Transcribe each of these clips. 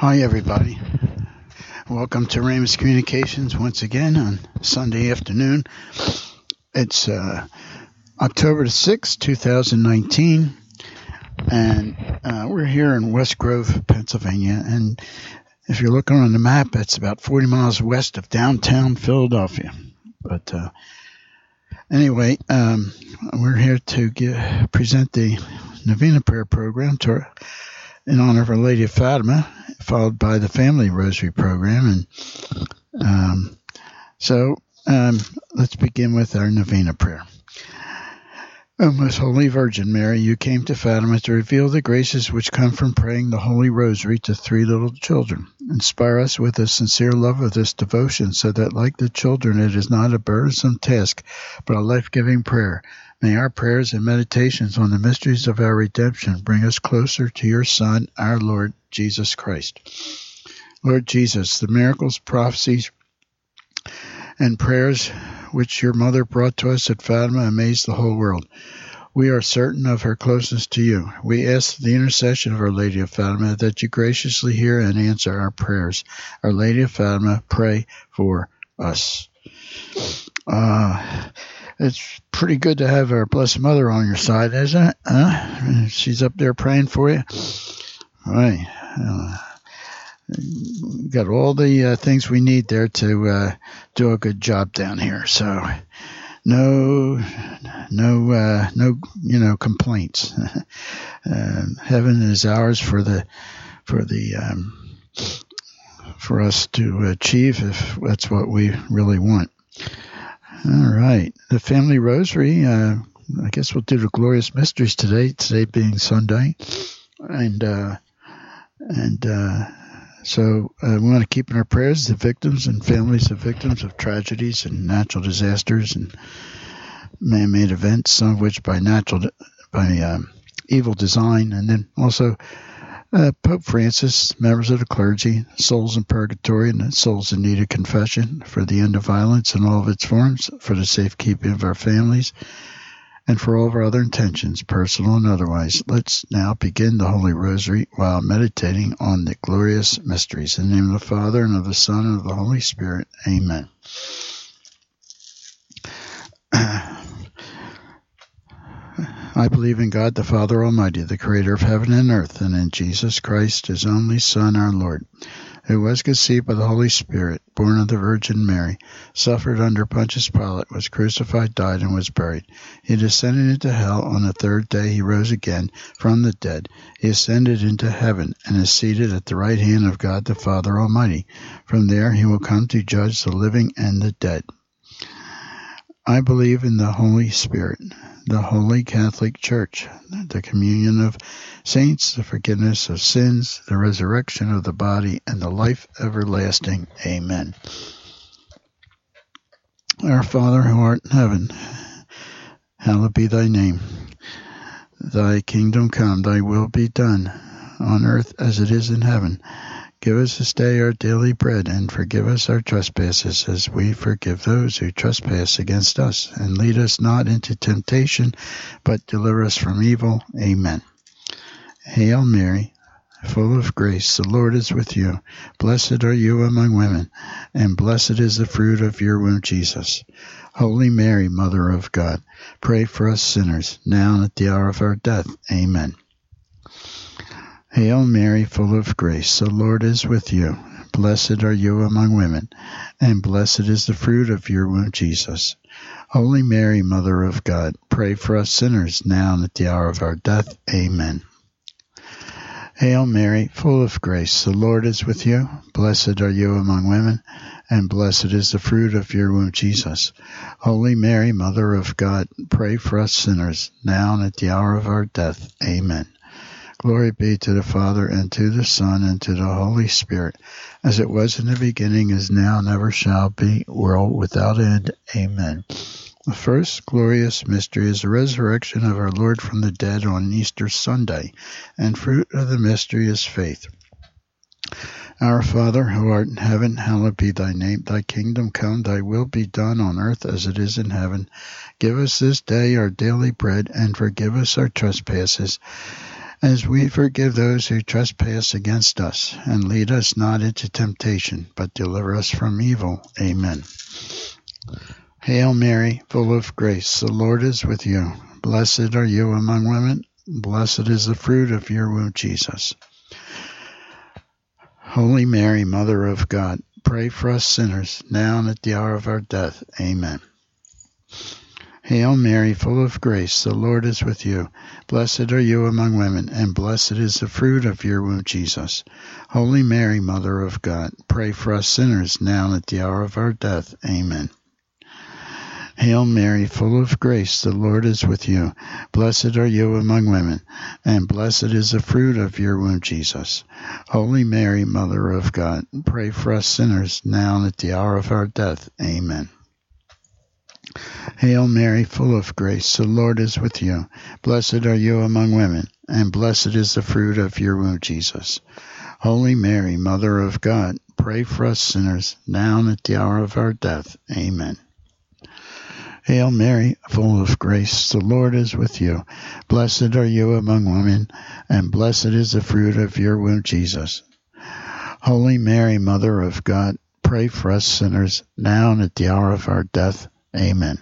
Hi, everybody. Welcome to Ramus Communications once again on Sunday afternoon. It's October the 6th, 2019, and we're here in West Grove, Pennsylvania. And if you're looking on the map, it's about 40 miles west of downtown Philadelphia. But anyway, we're here to present the Novena Prayer Program in honor of Our Lady of Fatima, followed by the Family Rosary Program. And so let's begin with our Novena Prayer. O Most Holy Virgin Mary, you came to Fatima to reveal the graces which come from praying the Holy Rosary to three little children. Inspire us with a sincere love of this devotion, so that, like the children, it is not a burdensome task, but a life-giving prayer. May our prayers and meditations on the mysteries of our redemption bring us closer to your Son, our Lord Jesus Christ. Lord Jesus, the miracles, prophecies, and prayers which your mother brought to us at Fatima amazed the whole world. We are certain of her closeness to you. We ask the intercession of Our Lady of Fatima that you graciously hear and answer our prayers. Our Lady of Fatima, pray for us. It's pretty good to have our Blessed Mother on your side, isn't it? She's up there praying for you. All right. Got all the things we need there to do a good job down here. So no complaints. Heaven is ours for us to achieve, if that's what we really want. All right. The Family Rosary, I guess we'll do the Glorious Mysteries today being Sunday. So we want to keep in our prayers the victims and families of victims of tragedies and natural disasters and man-made events, some of which by evil design, and then also Pope Francis, members of the clergy, souls in purgatory, and souls in need of confession, for the end of violence in all of its forms, for the safekeeping of our families, and for all of our other intentions, personal and otherwise. Let's now begin the Holy Rosary while meditating on the glorious mysteries. In the name of the Father, and of the Son, and of the Holy Spirit. Amen. I believe in God the Father Almighty, the Creator of heaven and earth, and in Jesus Christ, His only Son, our Lord, who was conceived by the Holy Spirit, born of the Virgin Mary, suffered under Pontius Pilate, was crucified, died, and was buried. He descended into hell. On the third day he rose again from the dead. He ascended into heaven and is seated at the right hand of God the Father Almighty. From there he will come to judge the living and the dead. I believe in the Holy Spirit, the Holy Catholic Church, the communion of saints, the forgiveness of sins, the resurrection of the body, and the life everlasting. Amen. Our Father, who art in heaven, hallowed be thy name. Thy kingdom come, thy will be done, on earth as it is in heaven. Give us this day our daily bread, and forgive us our trespasses, as we forgive those who trespass against us. And lead us not into temptation, but deliver us from evil. Amen. Hail Mary, full of grace, the Lord is with you. Blessed are you among women, and blessed is the fruit of your womb, Jesus. Holy Mary, Mother of God, pray for us sinners, now and at the hour of our death. Amen. Hail Mary, full of grace, the Lord is with you. Blessed are you among women, and blessed is the fruit of your womb, Jesus. Holy Mary, Mother of God, pray for us sinners, now and at the hour of our death. Amen. Hail Mary, full of grace, the Lord is with you. Blessed are you among women, and blessed is the fruit of your womb, Jesus. Holy Mary, Mother of God, pray for us sinners, now and at the hour of our death. Amen. Glory be to the Father, and to the Son, and to the Holy Spirit, as it was in the beginning, is now, and ever shall be, world without end. Amen. The first glorious mystery is the resurrection of our Lord from the dead on Easter Sunday, and fruit of the mystery is faith. Our Father, who art in heaven, hallowed be thy name. Thy kingdom come, thy will be done on earth as it is in heaven. Give us this day our daily bread, and forgive us our trespasses, as we forgive those who trespass against us. And lead us not into temptation, but deliver us from evil. Amen. Hail Mary, full of grace, the Lord is with you. Blessed are you among women. Blessed is the fruit of your womb, Jesus. Holy Mary, Mother of God, pray for us sinners, now and at the hour of our death. Amen. Hail Mary, full of grace, the Lord is with you. Blessed are you among women, and blessed is the fruit of your womb, Jesus. Holy Mary, Mother of God, pray for us sinners, now and at the hour of our death. Amen. Hail Mary, full of grace, the Lord is with you. Blessed are you among women, and blessed is the fruit of your womb, Jesus. Holy Mary, Mother of God, pray for us sinners, now and at the hour of our death. Amen. Hail Mary, full of grace, the Lord is with you. Blessed are you among women, and blessed is the fruit of your womb, Jesus. Holy Mary, Mother of God, pray for us sinners, now and at the hour of our death. Amen. Hail Mary, full of grace, the Lord is with you. Blessed are you among women, and blessed is the fruit of your womb, Jesus. Holy Mary, Mother of God, pray for us sinners, now and at the hour of our death. Amen.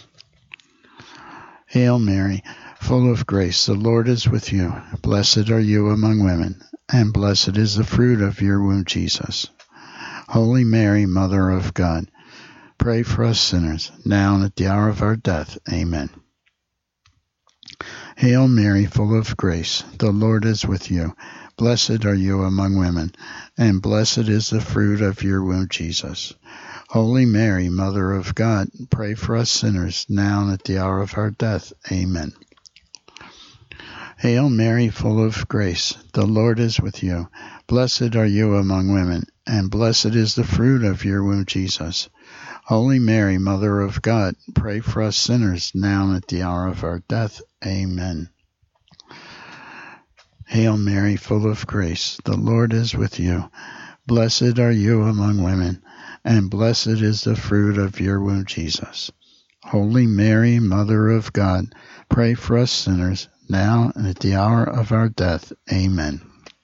Hail Mary, full of grace, the Lord is with you. Blessed are you among women, and blessed is the fruit of your womb, Jesus. Holy Mary, Mother of God, pray for us sinners, now and at the hour of our death. Amen. Hail Mary, full of grace, the Lord is with you. Blessed are you among women, and blessed is the fruit of your womb, Jesus. Holy Mary, Mother of God, pray for us sinners, now and at the hour of our death. Amen. Hail Mary, full of grace, the Lord is with you. Blessed are you among women, and blessed is the fruit of your womb, Jesus. Holy Mary, Mother of God, pray for us sinners, now and at the hour of our death. Amen. Hail Mary, full of grace, the Lord is with you. Blessed are you among women, and blessed is the fruit of your womb, Jesus. Holy Mary, Mother of God, pray for us sinners, now and at the hour of our death. Amen.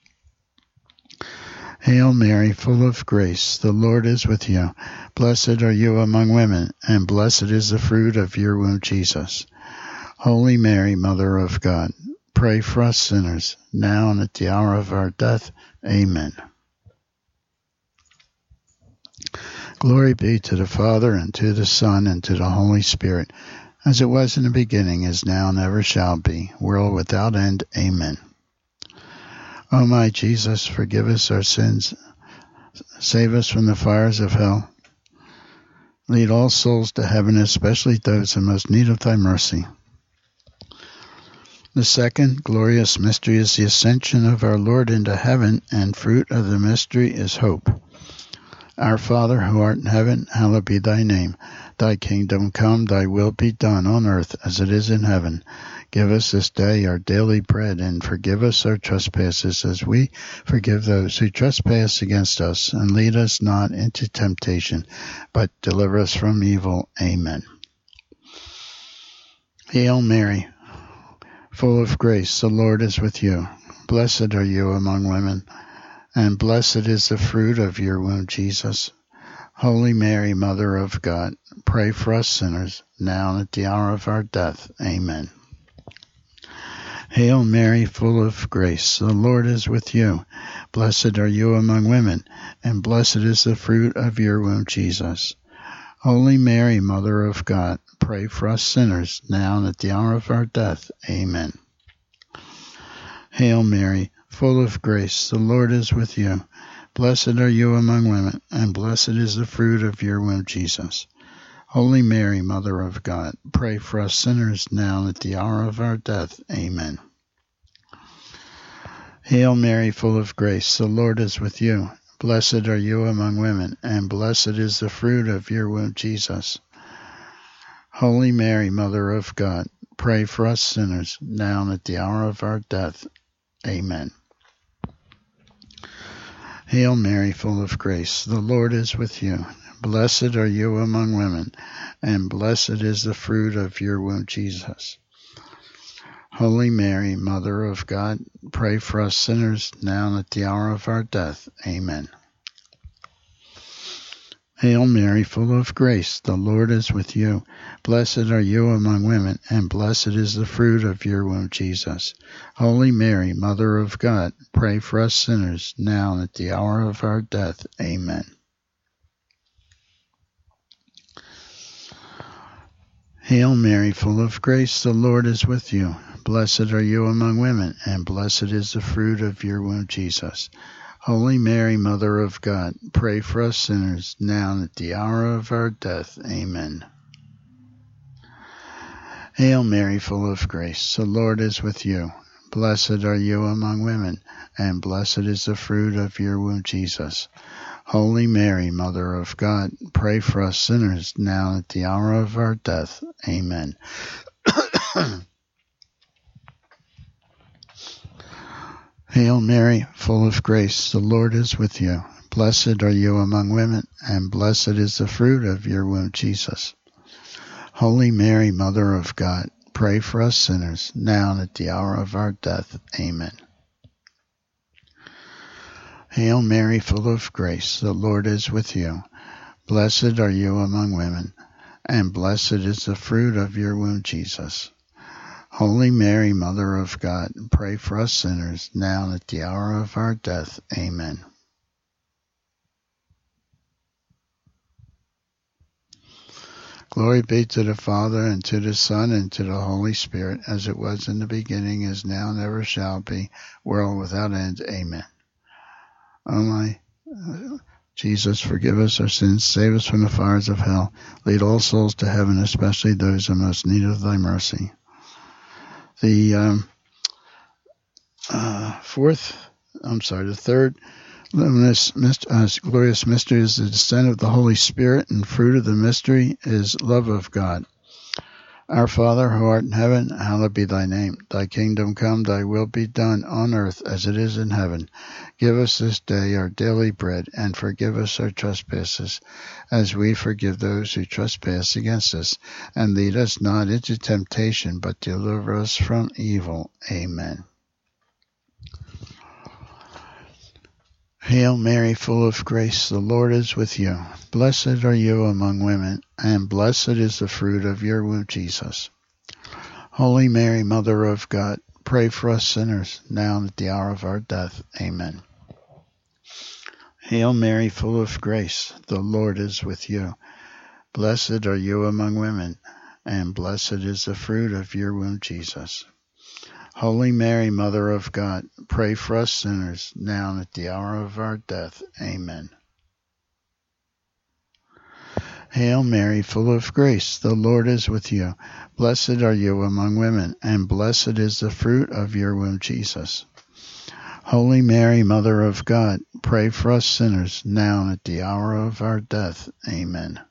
Hail Mary, full of grace, the Lord is with you. Blessed are you among women, and blessed is the fruit of your womb, Jesus. Holy Mary, Mother of God, pray for us sinners, now and at the hour of our death. Amen. Glory be to the Father, and to the Son, and to the Holy Spirit, as it was in the beginning, is now, and ever shall be, world without end. Amen. O my Jesus, forgive us our sins, save us from the fires of hell, lead all souls to heaven, especially those in most need of thy mercy. The second glorious mystery is the ascension of our Lord into heaven, and fruit of the mystery is hope. Our Father, who art in heaven, hallowed be thy name. Thy kingdom come, thy will be done on earth as it is in heaven. Give us this day our daily bread, and forgive us our trespasses as we forgive those who trespass against us. And lead us not into temptation, but deliver us from evil. Amen. Hail Mary, full of grace, the Lord is with you. Blessed are you among women, and blessed is the fruit of your womb, Jesus. Holy Mary, Mother of God, pray for us sinners, now and at the hour of our death. Amen. Hail Mary, full of grace, the Lord is with you. Blessed are you among women, and blessed is the fruit of your womb, Jesus. Holy Mary, Mother of God, pray for us sinners, now and at the hour of our death. Amen. Hail Mary, full of grace, the Lord is with you. Blessed are you among women, and blessed is the fruit of your womb, Jesus. Holy Mary, Mother of God, pray for us sinners, now and at the hour of our death. Amen. Hail Mary, full of grace, the Lord is with you. Blessed are you among women, and blessed is the fruit of your womb, Jesus. Holy Mary, Mother of God, pray for us sinners, now and at the hour of our death. Amen. Hail Mary, full of grace, the Lord is with you. Blessed are you among women, and blessed is the fruit of your womb, Jesus. Holy Mary, Mother of God, pray for us sinners, now and at the hour of our death. Amen. Hail Mary, full of grace, the Lord is with you. Blessed are you among women, and blessed is the fruit of your womb, Jesus. Holy Mary, Mother of God, pray for us sinners, now and at the hour of our death. Amen. Hail Mary, full of grace, the Lord is with you. Blessed are you among women, and blessed is the fruit of your womb, Jesus. Holy Mary, Mother of God, pray for us sinners, now and at the hour of our death. Amen. Hail Mary, full of grace, the Lord is with you. Blessed are you among women, and blessed is the fruit of your womb, Jesus. Holy Mary, Mother of God, pray for us sinners, now and at the hour of our death. Amen. Hail Mary, full of grace, the Lord is with you. Blessed are you among women, and blessed is the fruit of your womb, Jesus. Holy Mary, Mother of God, pray for us sinners, now and at the hour of our death. Amen. Hail Mary, full of grace, the Lord is with you. Blessed are you among women, and blessed is the fruit of your womb, Jesus. Holy Mary, Mother of God, pray for us sinners, now and at the hour of our death. Amen. Glory be to the Father, and to the Son, and to the Holy Spirit, as it was in the beginning, is now, and ever shall be, world without end. Amen. O my Jesus, forgive us our sins, save us from the fires of hell, lead all souls to heaven, especially those in most need of thy mercy. The third glorious mystery is the descent of the Holy Spirit, and fruit of the mystery is love of God. Our Father, who art in heaven, hallowed be thy name. Thy kingdom come, thy will be done on earth as it is in heaven. Give us this day our daily bread, and forgive us our trespasses, as we forgive those who trespass against us. And lead us not into temptation, but deliver us from evil. Amen. Hail Mary, full of grace, the Lord is with you. Blessed are you among women, and blessed is the fruit of your womb, Jesus. Holy Mary, Mother of God, pray for us sinners, now and at the hour of our death. Amen. Hail Mary, full of grace, the Lord is with you. Blessed are you among women, and blessed is the fruit of your womb, Jesus. Holy Mary, Mother of God, pray for us sinners, now and at the hour of our death. Amen. Hail Mary, full of grace, the Lord is with you. Blessed are you among women, and blessed is the fruit of your womb, Jesus. Holy Mary, Mother of God, pray for us sinners, now and at the hour of our death. Amen.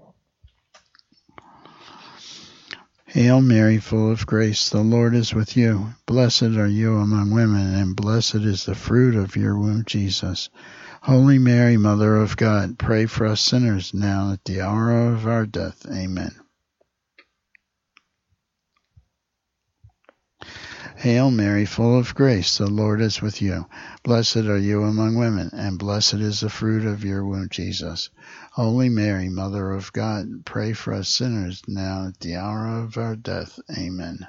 Hail Mary, full of grace, the Lord is with you. Blessed are you among women, and blessed is the fruit of your womb, Jesus. Holy Mary, Mother of God, pray for us sinners, now and at the hour of our death. Amen. Hail Mary, full of grace, the Lord is with you. Blessed are you among women, and blessed is the fruit of your womb, Jesus. Holy Mary, Mother of God, pray for us sinners, now at the hour of our death. Amen.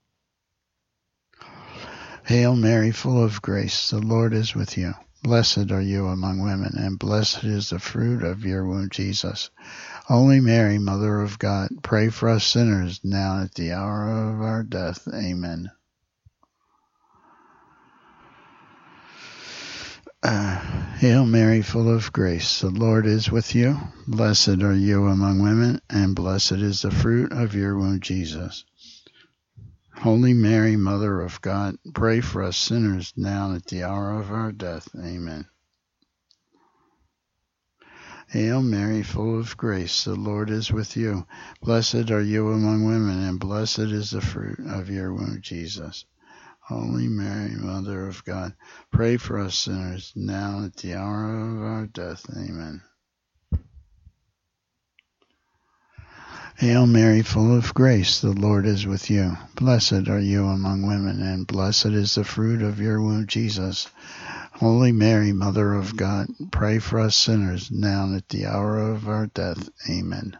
Hail Mary, full of grace, the Lord is with you. Blessed are you among women, and blessed is the fruit of your womb, Jesus. Holy Mary, Mother of God, pray for us sinners, now at the hour of our death. Amen. Hail Mary, full of grace, the Lord is with you. Blessed are you among women, and blessed is the fruit of your womb, Jesus. Holy Mary, Mother of God, pray for us sinners, now and at the hour of our death. Amen. Hail Mary, full of grace, the Lord is with you. Blessed are you among women, and blessed is the fruit of your womb, Jesus. Holy Mary, Mother of God, pray for us sinners, now and at the hour of our death. Amen. Hail Mary, full of grace, the Lord is with you. Blessed are you among women, and blessed is the fruit of your womb, Jesus. Holy Mary, Mother of God, pray for us sinners, now and at the hour of our death. Amen.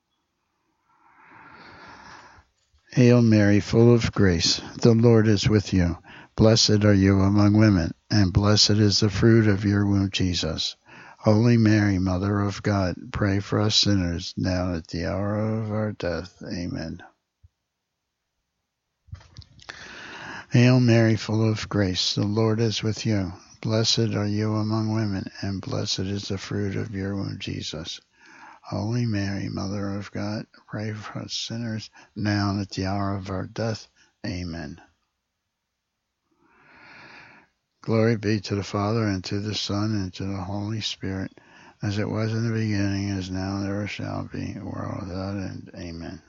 Hail Mary, full of grace, the Lord is with you. Blessed are you among women, and blessed is the fruit of your womb, Jesus. Holy Mary, Mother of God, pray for us sinners, now and at the hour of our death. Amen. Hail Mary, full of grace, the Lord is with you. Blessed are you among women, and blessed is the fruit of your womb, Jesus. Holy Mary, Mother of God, pray for us sinners, now and at the hour of our death. Amen. Glory be to the Father, and to the Son, and to the Holy Spirit, as it was in the beginning, is now, and ever shall be, a world without end. Amen.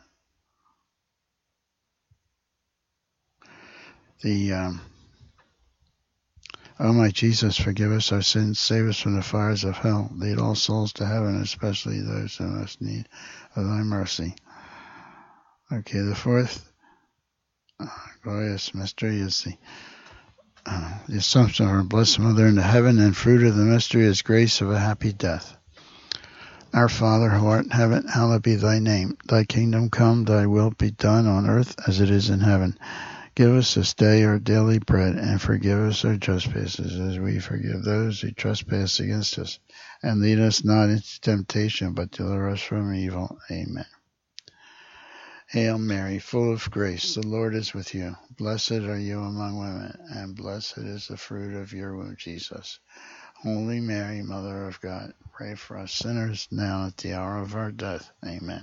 O my Jesus, forgive us our sins, save us from the fires of hell, lead all souls to heaven, especially those who most need of thy mercy. Okay, the fourth glorious mystery is the Assumption of our Blessed Mother into heaven, and fruit of the mystery is grace of a happy death. Our Father, who art in heaven, hallowed be thy name. Thy kingdom come, thy will be done on earth as it is in heaven. Give us this day our daily bread, and forgive us our trespasses, as we forgive those who trespass against us. And lead us not into temptation, but deliver us from evil. Amen. Hail Mary, full of grace, the Lord is with you. Blessed are you among women, and blessed is the fruit of your womb, Jesus. Holy Mary, Mother of God, pray for us sinners, now and at the hour of our death. Amen.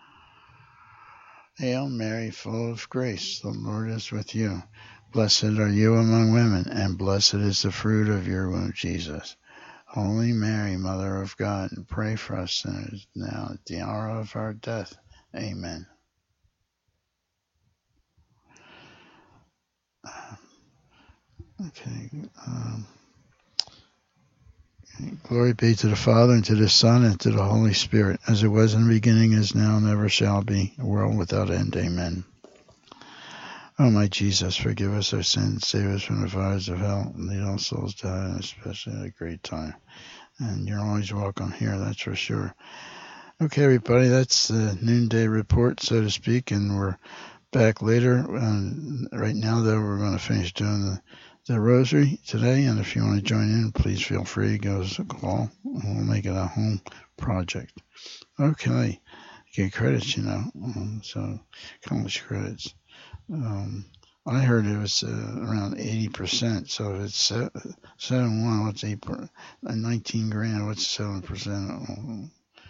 Hail Mary, full of grace, the Lord is with you. Blessed are you among women, and blessed is the fruit of your womb, Jesus. Holy Mary, Mother of God, pray for us sinners, now at the hour of our death. Amen. Okay. Glory be to the Father, and to the Son, and to the Holy Spirit, as it was in the beginning, is now, and ever shall be, a world without end. Amen. O my Jesus, forgive us our sins, save us from the fires of hell, and lead all souls to heaven, especially at a great time. And you're always welcome here, that's for sure. Okay, everybody, that's the noonday report, so to speak, and we're back later. Right now, though, we're going to finish doing the rosary today, and if you want to join in, please feel free. Give us a call, and we'll make it a home project. Okay, get credits, so college credits. I heard it was around 80%, so if it's 7.1, what's 8? 19 grand, what's 7%?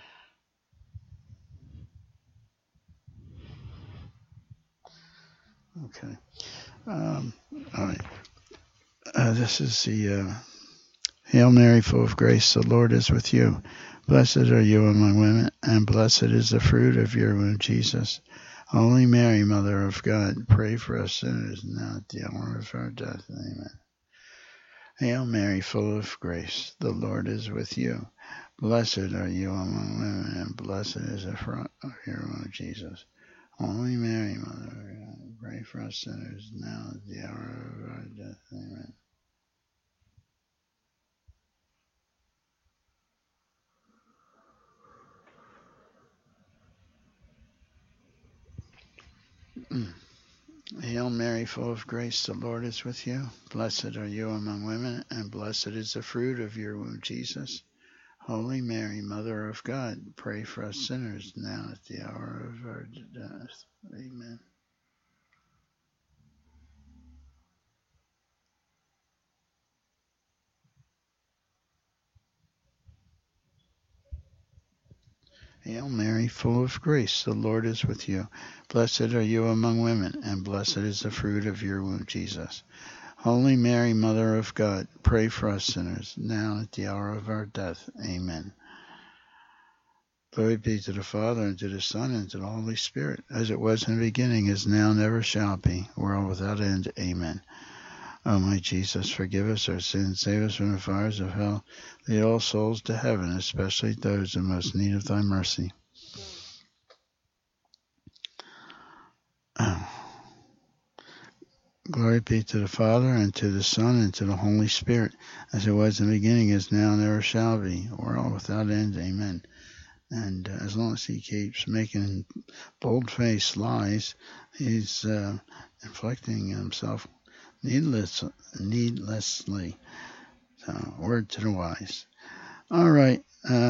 Okay. All right. This is the Hail Mary, full of grace, the Lord is with you. Blessed are you among women, and blessed is the fruit of your womb, Jesus. Holy Mary, Mother of God, pray for us sinners, now at the hour of our death. Amen. Hail Mary, full of grace, the Lord is with you. Blessed are you among women, and blessed is the fruit of your womb, Jesus. Holy Mary, Mother of God, pray for us sinners, now at the hour of our death. Amen. Hail Mary, full of grace, the Lord is with you. Blessed are you among women, and blessed is the fruit of your womb, Jesus. Holy Mary, Mother of God, pray for us sinners, now at the hour of our death. Amen. Hail Mary, full of grace, the Lord is with you. Blessed are you among women, and blessed is the fruit of your womb, Jesus. Holy Mary, Mother of God, pray for us sinners, now at the hour of our death. Amen. Glory be to the Father, and to the Son, and to the Holy Spirit, as it was in the beginning, is now, and ever shall be, world without end. Amen. O my Jesus, forgive us our sins, save us from the fires of hell, lead all souls to heaven, especially those in most need of thy mercy. Glory be to the Father, and to the Son, and to the Holy Spirit, as it was in the beginning, is now, and ever shall be, world without end. Amen. And as long as he keeps making bold-faced lies, he's inflicting himself needlessly. So, word to the wise. All right.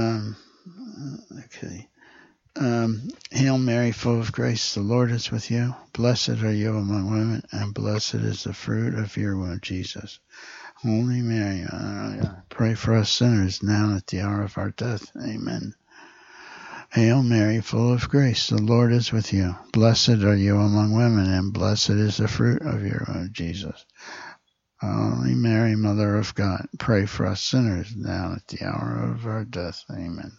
Okay. Hail Mary, full of grace, the Lord is with you. Blessed are you among women, and blessed is the fruit of your womb, Jesus. Holy Mary, pray for us sinners, now and at the hour of our death. Amen. Hail Mary, full of grace, the Lord is with you. Blessed are you among women, and blessed is the fruit of your womb, Jesus. Holy Mary, Mother of God, pray for us sinners, now and at the hour of our death. Amen.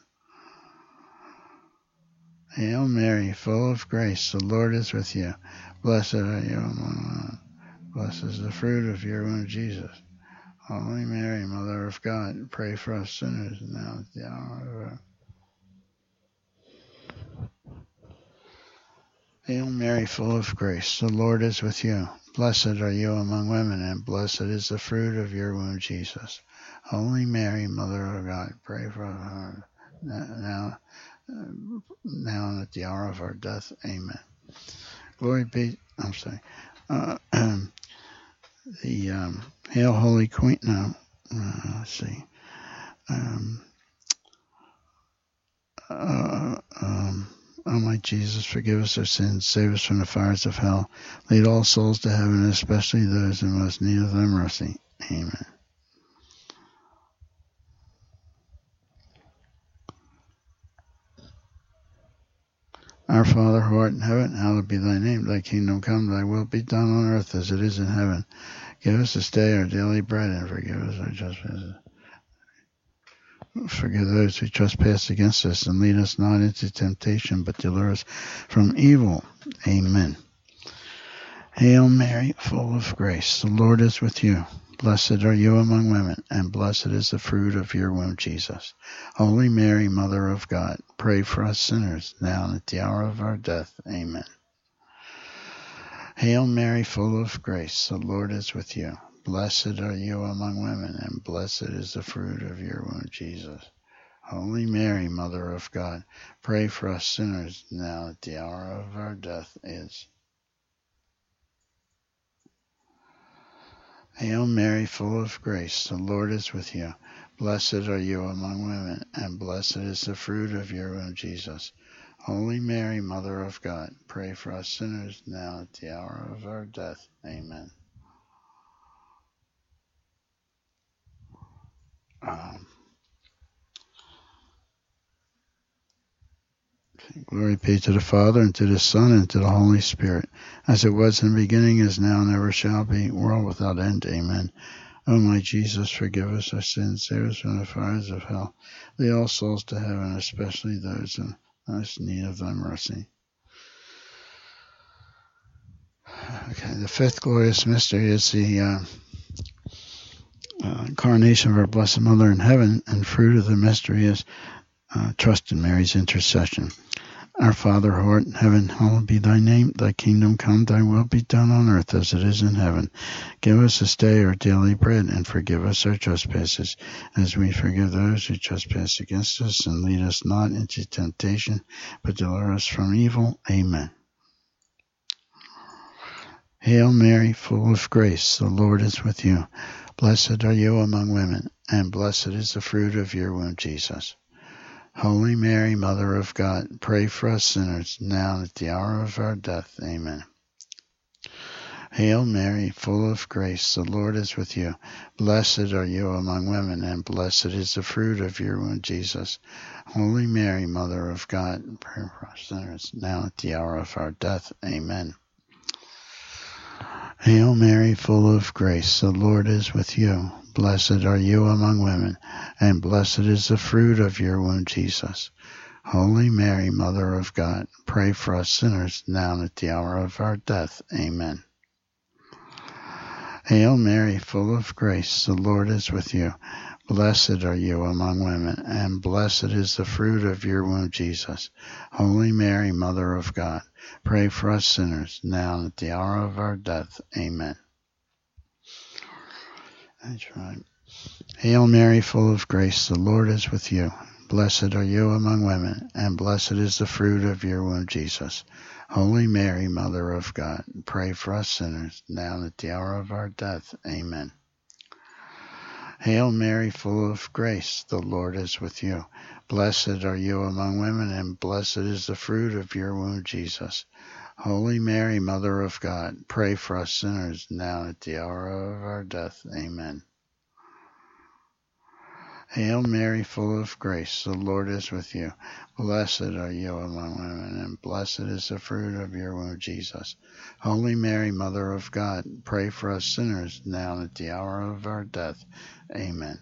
Hail Mary, full of grace, the Lord is with you. Blessed are you among women. Blessed is the fruit of your womb, Jesus. Holy Mary, Mother of God, pray for us sinners, now at the hour of our death. Hail Mary, full of grace, the Lord is with you. Blessed are you among women, and blessed is the fruit of your womb, Jesus. Holy Mary, Mother of God, pray for us now and at the hour of our death. Amen. Glory be. I'm sorry. Hail, Holy Queen. No. Let's see. O my Jesus, forgive us our sins, save us from the fires of hell. Lead all souls to heaven, especially those in most need of thy mercy. Amen. Our Father, who art in heaven, hallowed be thy name. Thy kingdom come, thy will be done on earth as it is in heaven. Give us this day our daily bread, and forgive us our trespasses. Forgive those who trespass against us, and lead us not into temptation, but deliver us from evil. Amen. Hail Mary, full of grace, the Lord is with you. Blessed are you among women, and blessed is the fruit of your womb, Jesus. Holy Mary, Mother of God, pray for us sinners, now and at the hour of our death. Amen. Hail Mary, full of grace, the Lord is with you. Blessed are you among women, and blessed is the fruit of your womb, Jesus. Holy Mary, Mother of God, pray for us sinners, now at the hour of our death is. Hail Mary, full of grace, the Lord is with you. Blessed are you among women, and blessed is the fruit of your womb, Jesus. Holy Mary, Mother of God, pray for us sinners, now at the hour of our death. Amen. Glory be to the Father, and to the Son, and to the Holy Spirit, as it was in the beginning, is now, and ever shall be, world without end. Amen. O my Jesus, forgive us our sins, save us from the fires of hell. Lead all souls to heaven, especially those in most need of thy mercy. Okay, the fifth glorious mystery is the incarnation of our Blessed Mother in heaven, and fruit of the mystery is trust in Mary's intercession. Our Father, who art in heaven, hallowed be thy name. Thy kingdom come, thy will be done on earth as it is in heaven. Give us this day our daily bread, and forgive us our trespasses, as we forgive those who trespass against us. And lead us not into temptation, but deliver us from evil. Amen. Hail Mary, full of grace, the Lord is with you. Blessed are you among women, and blessed is the fruit of your womb, Jesus. Holy Mary, Mother of God, pray for us sinners, now and at the hour of our death. Amen. Hail Mary, full of grace, the Lord is with you. Blessed are you among women, and blessed is the fruit of your womb, Jesus. Holy Mary, Mother of God, pray for us sinners, now at the hour of our death. Amen. Hail Mary, full of grace, the Lord is with you. Blessed are you among women, and blessed is the fruit of your womb, Jesus. Holy Mary, Mother of God, pray for us sinners, now and at the hour of our death. Amen. Hail Mary, full of grace, the Lord is with you. Blessed are you among women, and blessed is the fruit of your womb, Jesus. Holy Mary, Mother of God, pray for us sinners, now and at the hour of our death. Amen. That's right. Hail Mary, full of grace, the Lord is with you. Blessed are you among women, and blessed is the fruit of your womb, Jesus. Holy Mary, Mother of God, pray for us sinners, now and at the hour of our death. Amen. Hail Mary, full of grace, the Lord is with you. Blessed are you among women, and blessed is the fruit of your womb, Jesus. Holy Mary, Mother of God, pray for us sinners, now and at the hour of our death. Amen. Hail Mary, full of grace, the Lord is with you. Blessed are you among women, and blessed is the fruit of your womb, Jesus. Holy Mary, Mother of God, pray for us sinners, now and at the hour of our death. Amen.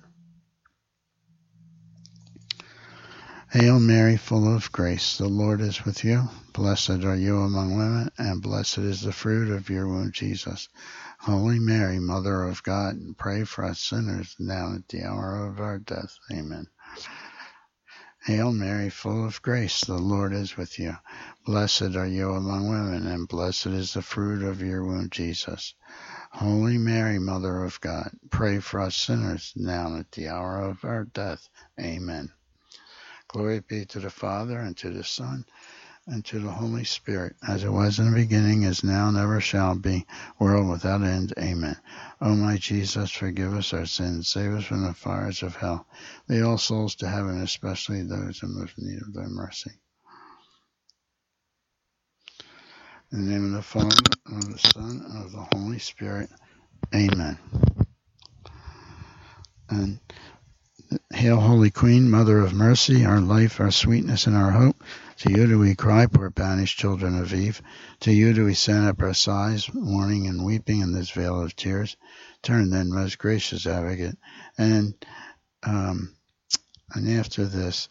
Hail Mary, full of grace, the Lord is with you. Blessed are you among women, and blessed is the fruit of your womb, Jesus. Holy Mary, Mother of God, pray for us sinners, now and at the hour of our death. Amen. Hail Mary, full of grace, the Lord is with you. Blessed are you among women, and blessed is the fruit of your womb, Jesus. Holy Mary, Mother of God, pray for us sinners, now and at the hour of our death. Amen. Glory be to the Father, and to the Son, and to the Holy Spirit, as it was in the beginning, is now, and ever shall be, world without end. Amen. O my Jesus, forgive us our sins, save us from the fires of hell. Lead all souls to heaven, especially those in most need of thy mercy. In the name of the Father, and of the Son, and of the Holy Spirit. Amen. And Hail, Holy Queen, Mother of Mercy, our life, our sweetness, and our hope. To you do we cry, poor banished children of Eve. To you do we send up our sighs, mourning and weeping in this vale of tears. Turn then, most gracious Advocate, and after this,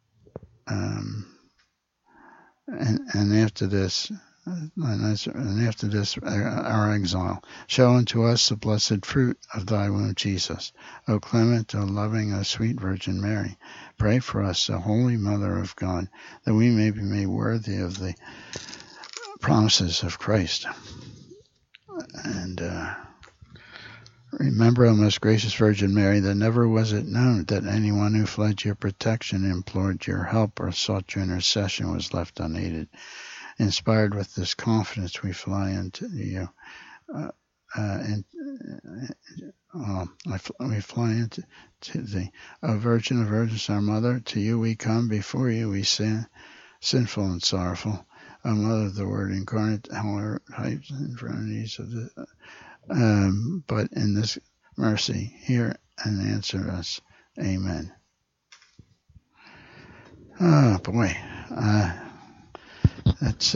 our exile, show unto us the blessed fruit of thy womb, Jesus. O clement, O loving, O sweet Virgin Mary, pray for us, O Holy Mother of God, that we may be made worthy of the promises of Christ. And remember, O most gracious Virgin Mary, that never was it known that anyone who fled your protection, implored your help, or sought your intercession was left unaided. Inspired with this confidence, we fly into you. We fly into thee. O Virgin of Virgins, our Mother, to you we come, before you we sin, sinful and sorrowful. O Mother of the Word incarnate, however heights and infirmities of the but in this mercy, hear and answer us. Amen. Oh boy. That's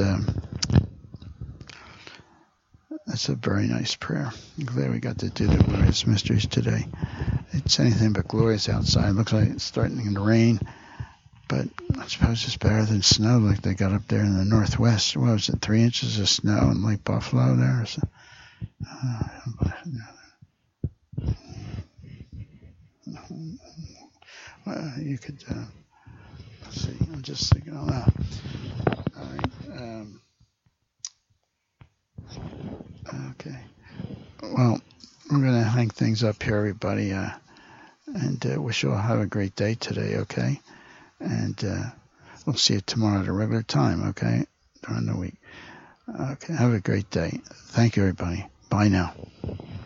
a very nice prayer. I'm glad we got to do the glorious mysteries today. It's anything but glorious outside. It looks like it's starting to rain, but I suppose it's better than snow like they got up there in the Northwest. What was it, 3 inches of snow in Lake Buffalo there? So, well, you could, let's see, I'm just thinking out loud. All right. Okay. Well, we're going to hang things up here, everybody, and wish you all have a great day today, okay? And we'll see you tomorrow at a regular time, okay? During the week. Okay, have a great day. Thank you, everybody. Bye now.